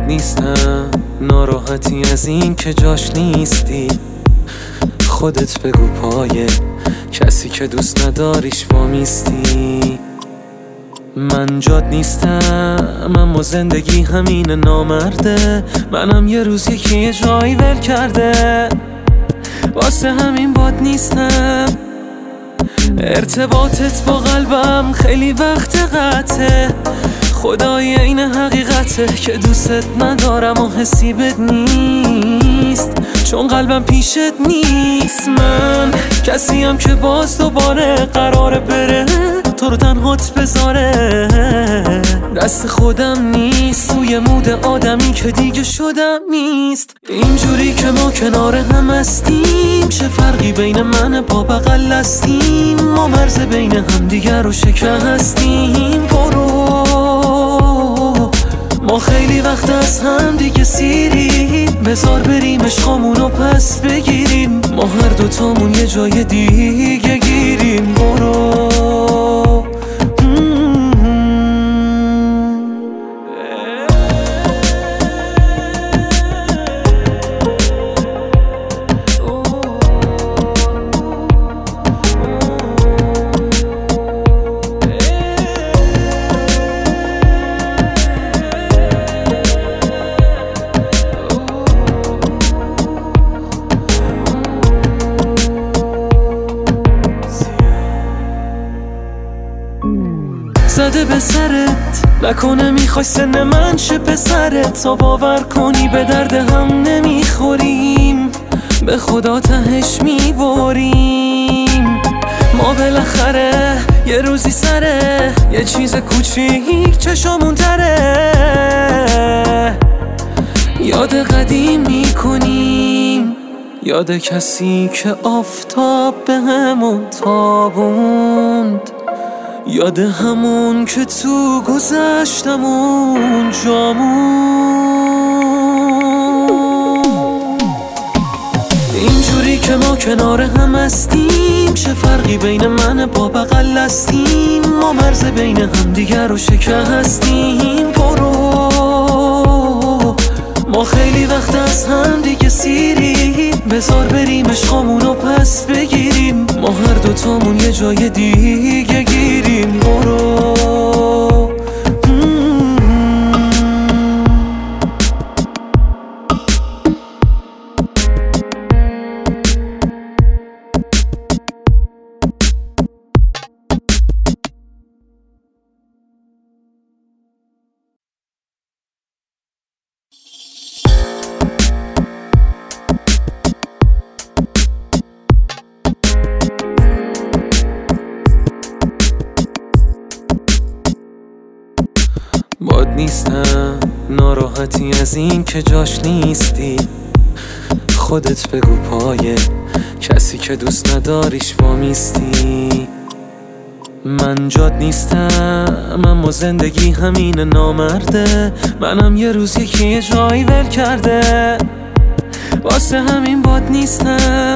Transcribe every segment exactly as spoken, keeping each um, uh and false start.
نیستم، ناراحتی از این که جاش نیستی. خودت بگو پای کسی که دوست نداریش وامیستی. من جات نیستم اما زندگی همین نامرده. منم یه روز یکی یه جایی ول کرده، واسه همین باد نیستم. ارتباطت با قلبم خیلی وقت قطعه، خدای این حقیقته که دوستت ندارم و حسی بد نیست، چون قلبم پیشت نیست. من کسیم که باز دوباره قراره بره تو رو تنهات بذاره. دست خودم نیست، توی مود آدمی که دیگه شدم نیست. اینجوری که ما کنار هم هستیم، چه فرقی بین من با بغل هستیم؟ ما مرز بین هم دیگر رو شکستیم. برو ما خیلی وقت از هم دیگه سیریم، بذار بریم عشقامونو پس بگیریم. ما هر دوتامون یه جای دیگه گیریم. برو زده به سرت، نکنه میخوای سن من شه پسرت. تا باور کنی به درد هم نمیخوریم، به خدا تهش میبریم. ما بالاخره یه روزی سره یه چیز کوچیک چشامون تره، یاد قدیم میکنیم، یاد کسی که آفتاب به همون تابوند، یاد همون که تو گذشتمون جامون. اینجوری که ما کنار هم هستیم، چه فرقی بین من با بغل هستیم؟ ما مرز بین هم دیگر رو شکستیم. برو ما خیلی وقت از هم دیگه سیریم، بذار بریم عشقامونو پس بگیریم. ما هر دوتامون یه جای دیگه گیریم. برو باد نیستم، ناراحتی از این که جاش نیستی. خودت بگو پای کسی که دوست نداریش وامیستی. من جات نیستم اما زندگی همین نامرده. منم یه روز یکی یه جایی ول کرده، واسه همین باد نیستم.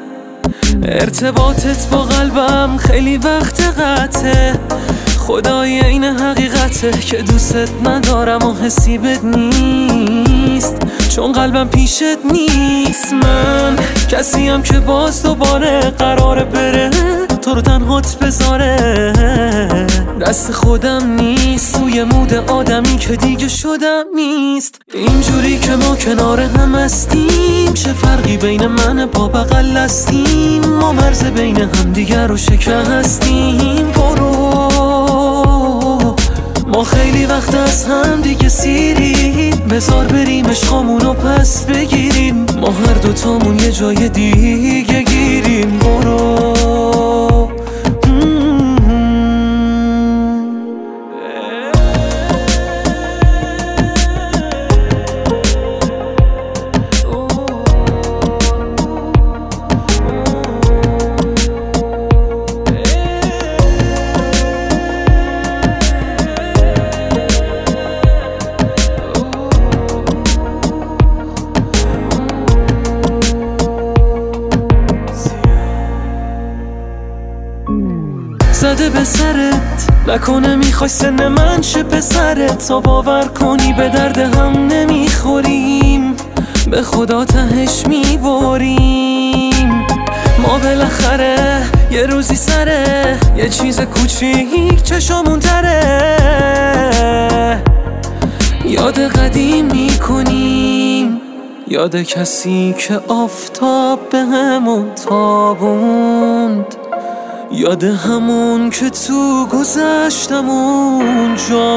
ارتباطت با قلبم خیلی وقت قطعه، خدای این حقیقته که دوستت ندارم و حسی بد نیست، چون قلبم پیشت نیست. من کسیم که باز دوباره قراره بره تو رو تنهات بذاره. دست خودم نیست، توی مود آدمی که دیگه شدم نیست. اینجوری که ما کنار هم هستیم، چه فرقی بین من با بغل هستیم؟ ما مرز بین هم دیگر رو شکستیم. برو ما خیلی وقت از هم دیگه سیریم، بذار بریم عشقامونو پس بگیریم. ما هر دوتامون یه جای دیگه گیریم. برو زده به سرت، نکنه میخوای سن من شه پسرت تا باور کنی به درد هم نمیخوریم، به خدا تهش میبریم. ما بالاخره یه روزی سره یه چیز کوچیک چشامون تره، یاد قدیم میکنیم، یاد کسی که آفتاب به همون تابوند، یاد همون که تو گذشتمون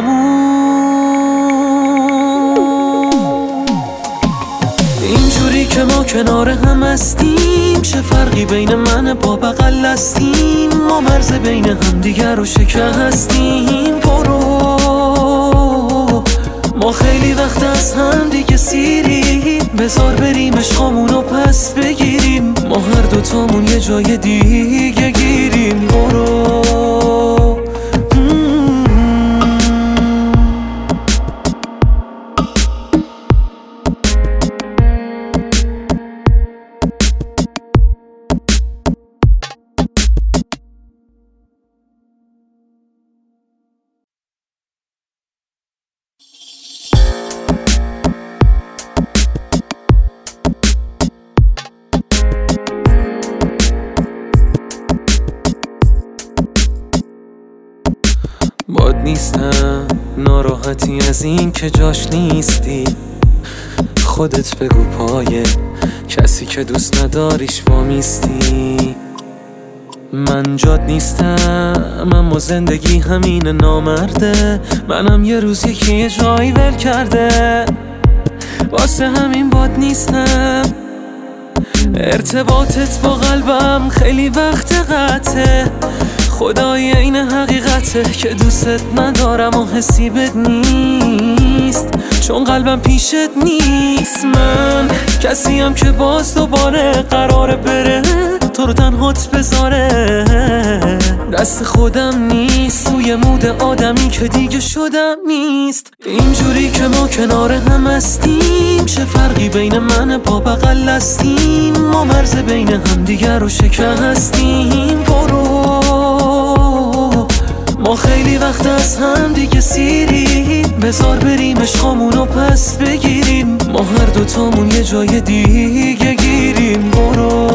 جامون. اینجوری که ما کنار هم هستیم، چه فرقی بین من با بغل هستیم؟ ما مرز بین هم دیگر رو شکستیم. برو ما خیلی وقت از هم دیگه سیریم، بذار بریم عشقامونو پس بگیریم، ما هر دوتامون یه جای دیگه گیریم. برو باد نیستم، ناراحتی از این که جاش نیستی، خودت بگو پای کسی که دوست نداریش وامیستی. من جاد نیستم اما زندگی همین نامرده، منم یه روز یکی یه جایی ول کرده، واسه همین باد نیستم. ارتباطت با قلبم خیلی وقت قطعه، خدای این حقیقته که دوست ندارم و حسی بد نیست، چون قلبم پیشت نیست. من کسیم که باز دوباره قراره بره تو رو تنهات بذاره، دست خودم نیست، توی مود آدمی که دیگه شدم نیست. اینجوری که ما کنار هم هستیم، چه فرقی بین من با بغل هستیم؟ ما مرز بین هم دیگر رو شکستیم. برو ما خیلی وقت از هم دیگه سیریم، بذار بریم عشقامونو پس بگیریم، ما هر دوتامون یه جای دیگه گیریم. برو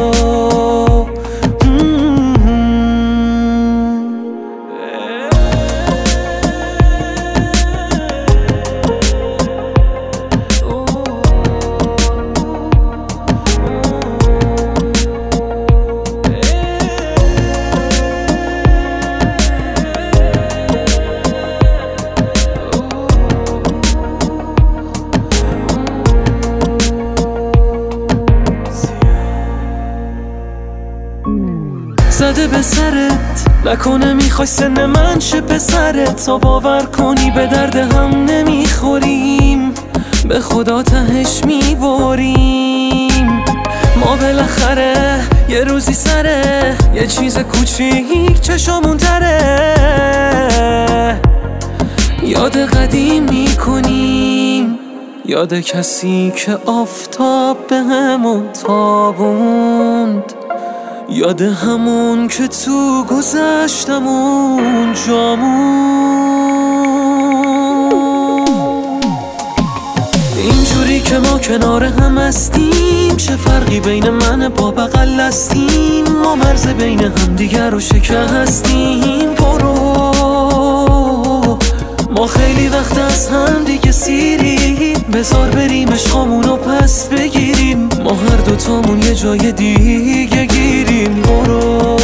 زده به سرت، نکنه میخوای سن من شه پسرت تا باور کنی به درد هم نمیخوریم، به خدا تهش میبریم. ما بالاخره یه روزی سره یه چیز کوچیک چشامون تره، یاد قدیم میکنیم، یاد کسی که آفتاب به همون تابوند، یاد همون که تو گذشتمون جامون. اینجوری که ما کنار هم هستیم، چه فرقی بین من با بغل هستیم؟ ما مرز بین هم دیگر رو شکستیم. برو ما خیلی وقت از هم دیگه سیریم، بذار بریم عشقامونو پس بگیریم، ما هر دوتامون یه جای دیگه گیریم. برو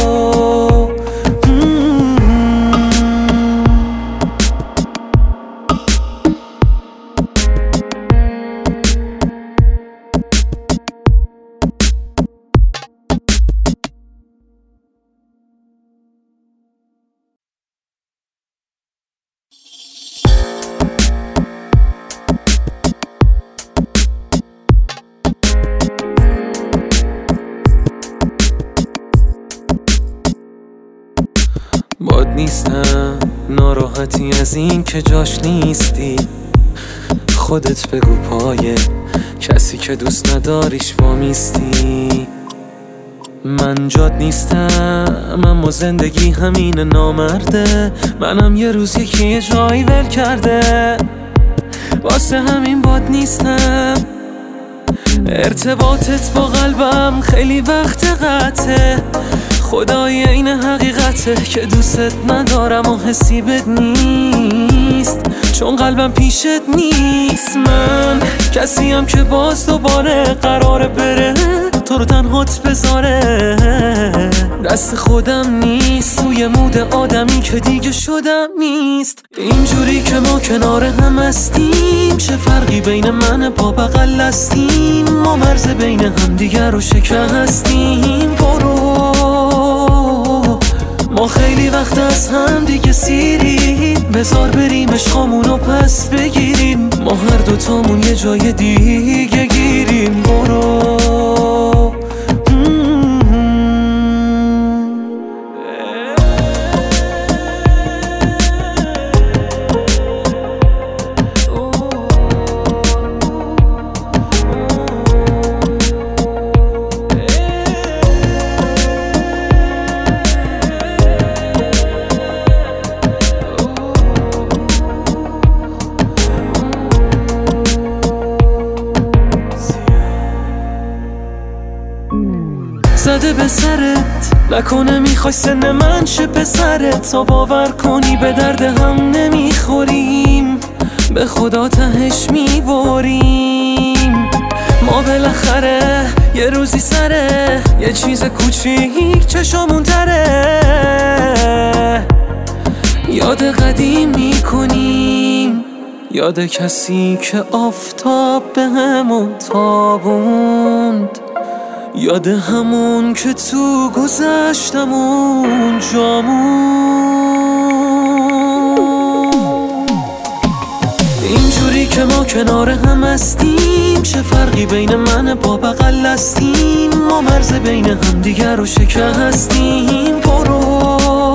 باد نیستم، ناراحتی از این که جاش نیستی، خودت بگو پای کسی که دوست نداریش وامیستی. من جات نیستم اما زندگی همین نامرده. منم یه روز یکی یه جایی ول کرده، واسه همین باد نیستم. ارتباطت با قلبم خیلی وقت قطعه، خدای این حقیقته که دوست ندارم و حسی بد نیست، چون قلبم پیشت نیست. من کسیم که باز دوباره قراره بره تو رو تنهات بذاره، دست خودم نیست، توی مود آدمی که دیگه شدم نیست. اینجوری که ما کنار هم هستیم، چه فرقی بین من با بغل هستیم؟ ما مرز بین هم دیگر رو شکستیم. برو ما خیلی وقت از هم دیگه سیریم، بذار بریم عشقامونو پس بگیریم، ما هر دوتامون یه جای دیگه گیریم. برو زده به سرت نکنه میخوای سن من شه پسرت، تا باور کنی به درد هم نمیخوریم، به خدا تهش میبریم. ما بالاخره یه روزی سره یه چیز کوچیک چشامون تره، یاد قدیم میکنیم، یاد کسی که آفتاب به همون تابوند، یاد همون که تو گذشتمون جامون. اینجوری که ما کنار هم هستیم، چه فرقی بین من با بغل هستیم؟ ما مرز بین هم دیگر رو شکستیم. برو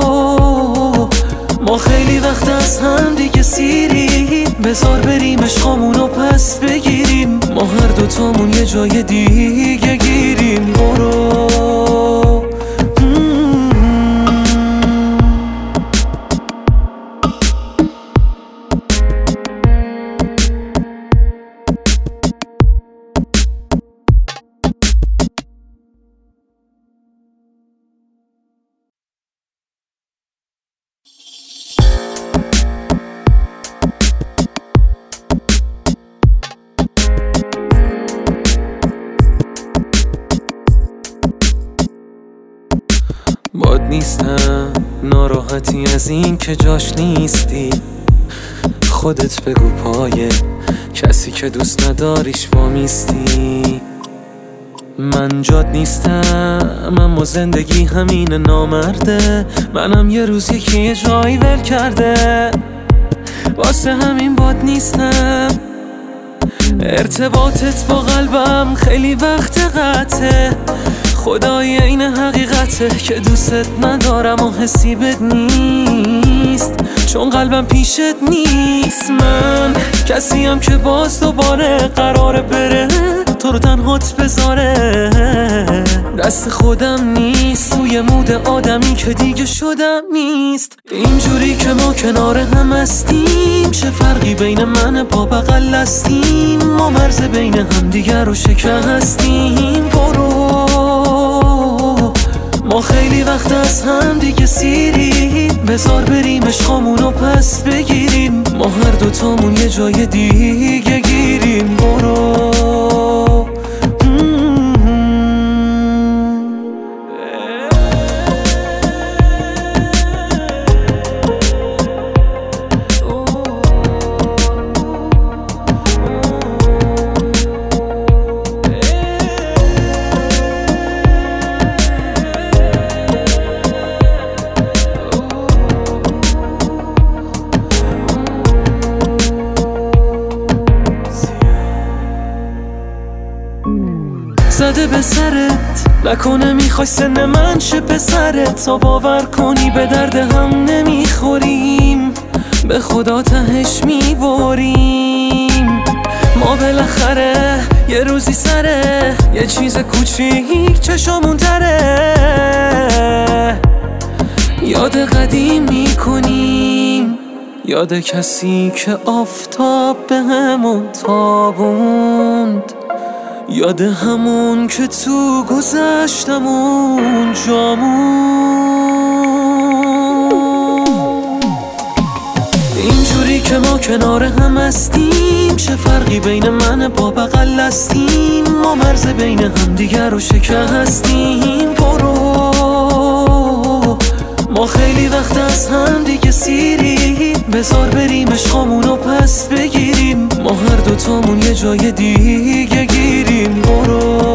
ما خیلی وقت از هم دیگه سیریم، بذار بریم عشقامونو پس بگیریم، ما هر دوتامون یه جای دیگه گیریم. برو باد نیستم، ناراحتی از این که جاش نیستی، خودت بگو پایه کسی که دوست نداریش وامیستی. من جات نیستم اما زندگی همین نامرده، منم یه روز یکی یه جایی ول کرده، واسه همین باد نیستم. ارتباطت با قلبم خیلی وقت قطعه، خدای این حقیقته که دوست ندارم و حسی بد نیست، چون قلبم پیشت نیست. من کسیم که باز دوباره قراره بره تو رو تنهات بذاره، دست خودم نیست، توی مود آدمی که دیگه شدم نیست. اینجوری که ما کنار هم هستیم، چه فرقی بین من با بغل هستیم؟ ما مرز بین هم دیگر رو شکستیم. برو ما خیلی وقت از هم دیگه سیریم، بذار بریم عشقامونو پس بگیریم، ما هر دوتامون یه جای دیگه گیریم. برو زده به سرت نکنه میخوای سن من شه پسرت، تا باور کنی به درد هم نمیخوریم، به خدا تهش میبریم. ما بالاخره یه روزی سره یه چیز کوچیک چشامون تره، یاد قدیم میکنیم، یاد کسی که آفتاب به همون تابوند، یاد همون که تو گذشتمون جامون. اینجوری که ما کنار هم هستیم، چه فرقی بین من با بغل هستیم؟ ما مرز بین هم دیگر رو شکستیم. برو ما خیلی وقت از هم دیگه سیریم، بذار بریم عشقامون رو پس بگیریم، ما هر دوتامون یه جای دیگه گیریم. برو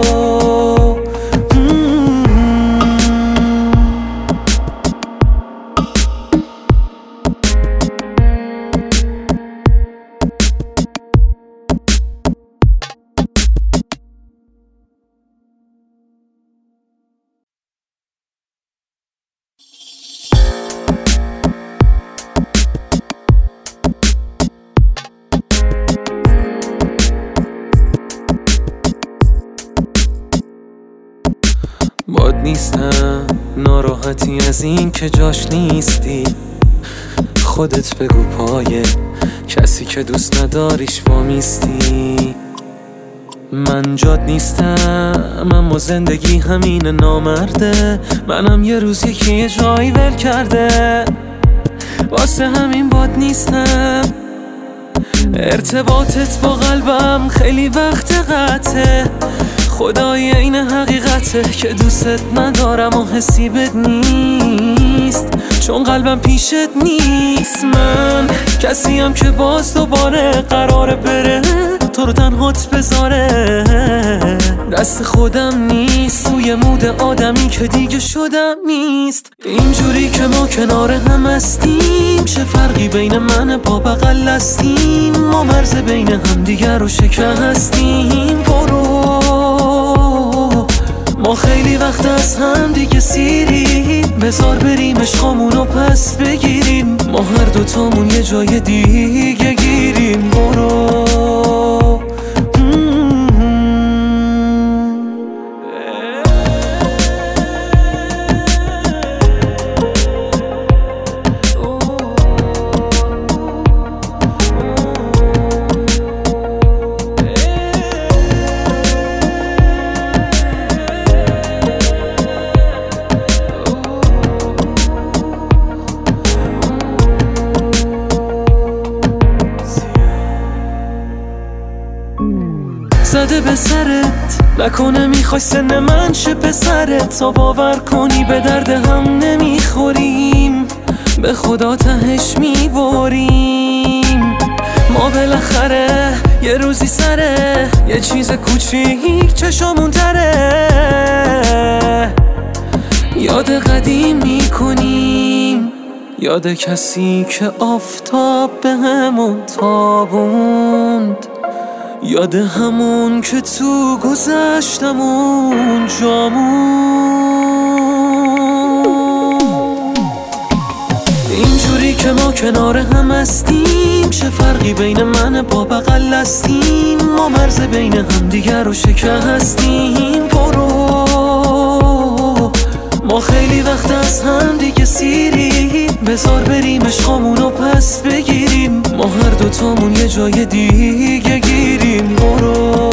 باد نیستم، ناراحتی از این که جاش نیستی، خودت بگو پایه کسی که دوست نداریش وامیستی. من جاد نیستم، اما زندگی همین نامرده، منم یه روز یکی یه جایی ول کرده، واسه همین باد نیستم. ارتباطت با قلبم خیلی وقت قطعه، خدای این حقیقته که دوست ندارم و حسی بد نیست، چون قلبم پیشت نیست. من کسیم که باز دوباره قراره بره تو رو تنهات بذاره، دست خودم نیست، توی مود آدمی که دیگه شدم نیست. اینجوری که ما کنار هم هستیم، چه فرقی بین من با بغل هستیم؟ ما مرز بین هم دیگر رو شکستیم. برو ما خیلی وقت از هم دیگه سیریم، بذار بریم عشقامون رو پس بگیریم، ما هر دوتامون یه جای دیگه گیریم. برو زده به سرت، نکنه میخوای سن من چه پسرت، تا باور کنی به درد هم نمیخوریم، به خدا تهش میبریم. ما بالاخره یه روزی سره یه چیز کوچیک چشامون تره، یاد قدیم میکنیم، یاد کسی که آفتاب به همون تابوند، یاد همون که تو گذشتمون جامون. اینجوری که ما کنار هم هستیم، چه فرقی بین من با بغل هستیم؟ ما مرز بین هم دیگر رو شکستیم. برو ما خیلی وقت از هم دیگه سیریم، بذار بریم عشقامون رو پس بگیریم، ما هر دوتامون یه جای دیگه گیریم. برو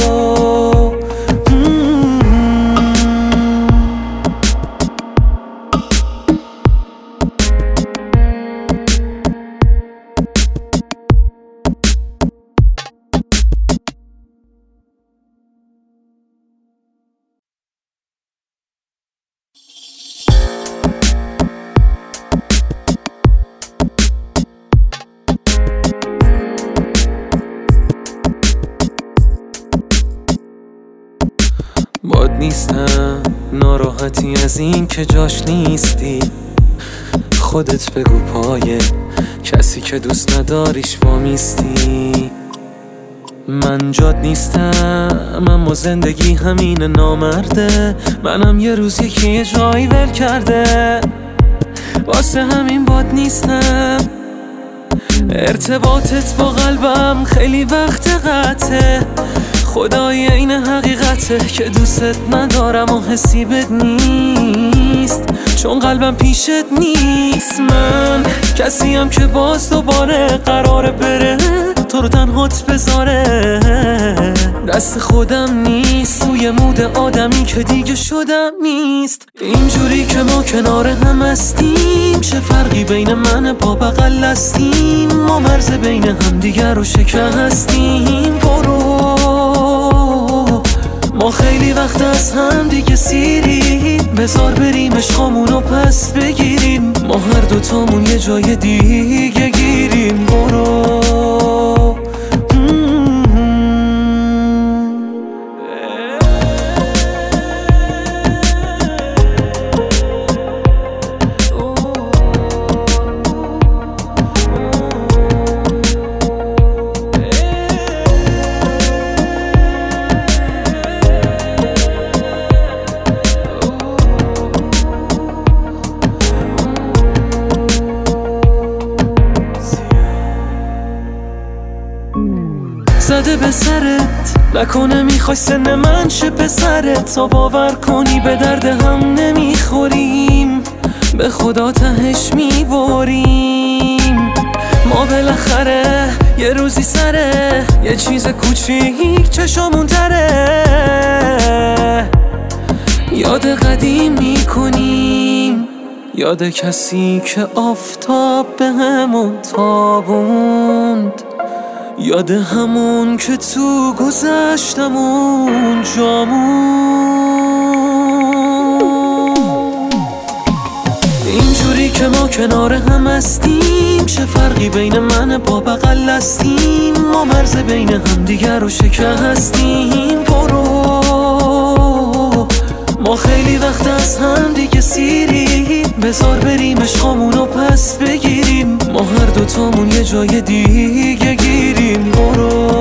باد نیستم، ناراحتی از این که جاش نیستی، خودت بگو پایه کسی که دوست نداریش وامیستی. من جاد نیستم، اما زندگی همین نامرده، منم یه روز یکی یه جایی ول کرده، واسه همین باد نیستم. ارتباطت با قلبم خیلی وقت قطعه، خدای این حقیقته که دوست ندارم و حسی بد نیست، چون قلبم پیشت نیست. من کسیم که باز دوباره قراره بره تو رو تنهات بذاره، دست خودم نیست، روی مود آدمی که دیگه شدم نیست. اینجوری که ما کنار هم هستیم، چه فرقی بین من با بغل هستیم؟ ما مرز بین هم دیگر رو شکستیم. برو ما خیلی وقت از هم دیگه سیریم، بذار بریم عشقامونو پس بگیریم، ما هر دوتامون یه جای دیگه گیریم. برو زده به سرت، نکنه میخوای سن من شه پسرت، تا باور کنی به درد هم نمیخوریم، به خدا تهش میبریم. ما بالاخره یه روزی سره یه چیز کوچیک چشامون تره، یاد قدیم میکنیم، یاد کسی که آفتاب به همون تابوند، یاد همون که تو گذشتمون جامون. اینجوری که ما کنار هم هستیم، چه فرقی بین من با بغل هستیم؟ ما مرز بین هم دیگر رو شکستیم. برو ما خیلی وقت از هم دیگه سیریم، بذار بریم عشقامونو پس بگیریم، ما هر دوتامون یه جای دیگه گیریم. برو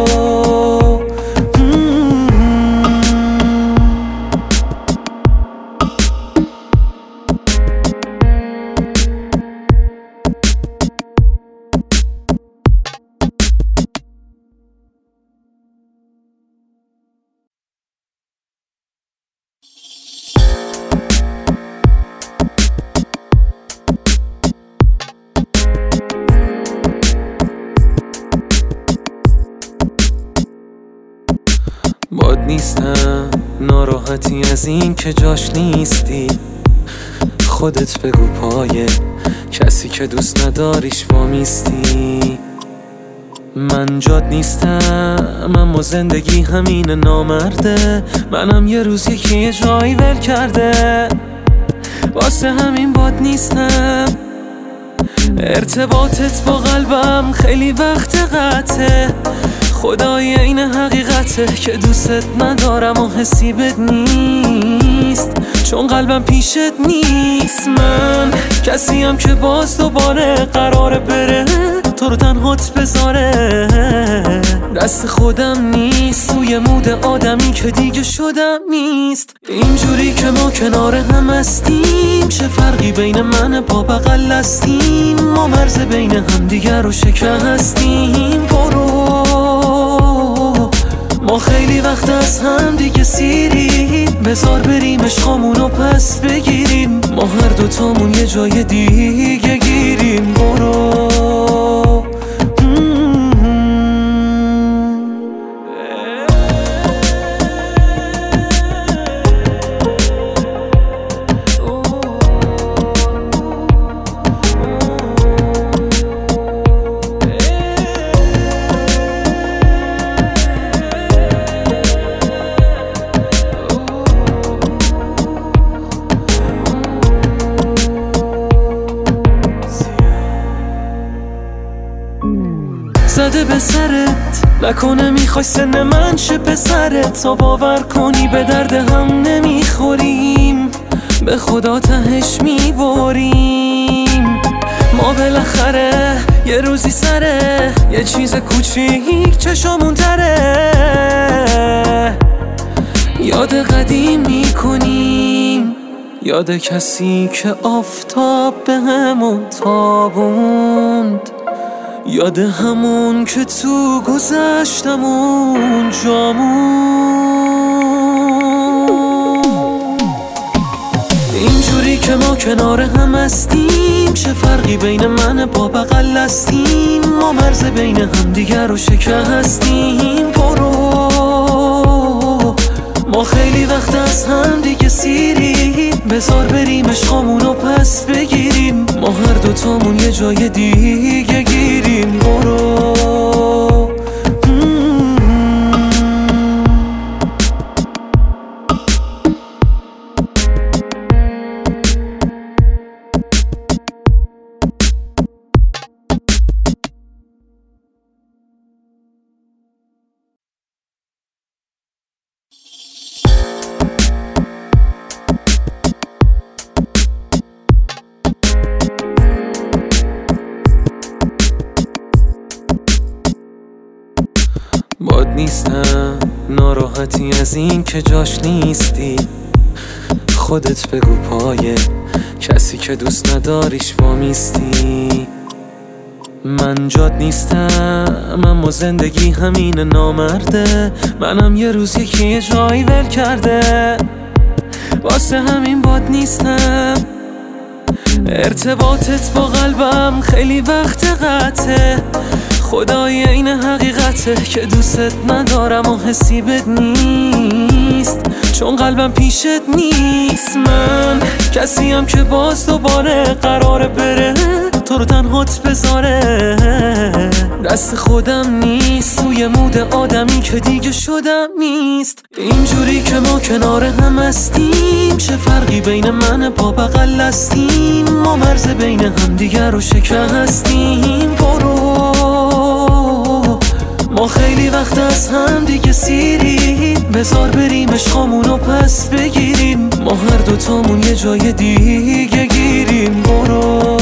باد نیستم، ناراحتی از این که جاش نیستی، خودت بگو پای کسی که دوست نداریش وامیستی. من جاد نیستم اما زندگی همین نامرده، منم یه روز یکی یه جایی ول کرده، واسه همین باد نیستم. ارتباطت با قلبم خیلی وقت قطعه، خدای این حقیقته که دوست ندارم و حسی بد نیست، چون قلبم پیشت نیست. من کسیم که باز دوباره قراره بره تو رو تنهات بذاره، دست خودم نیست، روی مود آدمی که دیگه شدم نیست. اینجوری که ما کنار هم هستیم، چه فرقی بین من با بغل هستیم؟ ما مرز بین هم دیگر رو شکستیم. برو ما خیلی وقت از هم دیگه سیریم، بذار بریم عشقامونو پس بگیریم، ما هر دوتامون یه جای دیگه گیریم. برو زده به سرت، نکنه میخوای سن من شه پسرت، تا باور کنی به درد هم نمیخوریم، به خدا تهش میبریم. ما بالاخره یه روزی سره یه چیز کوچیک چشامون تره، یاد قدیم میکنیم، یاد کسی که آفتاب به همون تابوند، یاد همون که تو گذشتمون جامون، اینجوری که ما کنار هم هستیم، چه فرقی بین من با بغل هستیم؟ ما مرز بین هم دیگر رو شکستیم. برو ما خیلی وقت از هم دیگه سیریم، بذار بریم عشقامونو پس بگیریم، ما هر دوتامون یه جای دیگه گیریم. برو باد نیستم، ناراحتی از این که جاش نیستی، خودت بگو پای کسی که دوست نداریش وامیستی. من جاد نیستم اما زندگی همین نامرده، منم یه روز یکی یه جایی ول کرده، واسه همین باد نیستم. ارتباطت با قلبم خیلی وقت قطعه، خدای این حقیقته که دوست ندارم و حسی بد نیست، چون قلبم پیشت نیست. من کسیم که باز دوباره قراره بره تو رو تنهات بذاره، دست خودم نیست، توی مود آدمی که دیگه شدم نیست. اینجوری که ما کنار هم هستیم، چه فرقی بین من با بغل هستیم؟ ما مرز بین هم دیگر رو شکستیم. برو ما خیلی وقت از هم دیگه سیریم، بذار بریم عشقامونو پس بگیریم، ما هر دوتامون یه جای دیگه گیریم. برو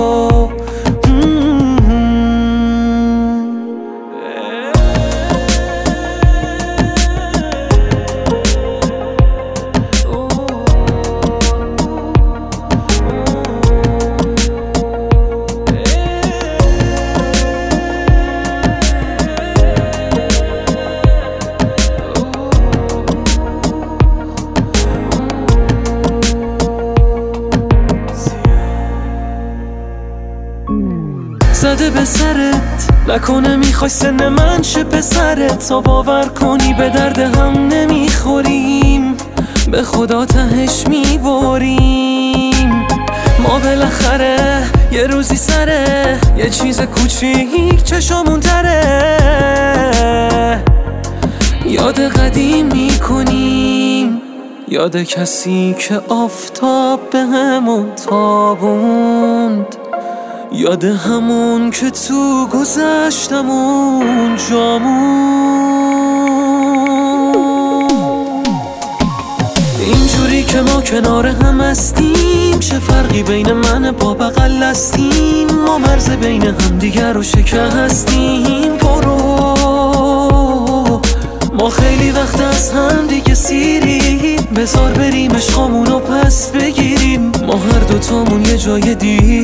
زده به سرت، نکنه میخوای سن من شه پسرت، تا باور کنی به درد هم نمیخوریم، به خدا تهش میبریم. ما بالاخره یه روزی سره یه چیز کوچیک چشامون تره، یاد قدیم میکنیم، یاد کسی که آفتاب به همون تابوند، یاد همون که تو گذشتمون جامون، اینجوری که ما کنار هم هستیم، چه فرقی بین من با بغل هستیم؟ ما مرز بین هم دیگر رو شکستیم. برو ما خیلی وقت از هم دیگه سیریم، بذار بریم عشقامونو پس بگیریم، ما هر دوتامون یه جای دیگه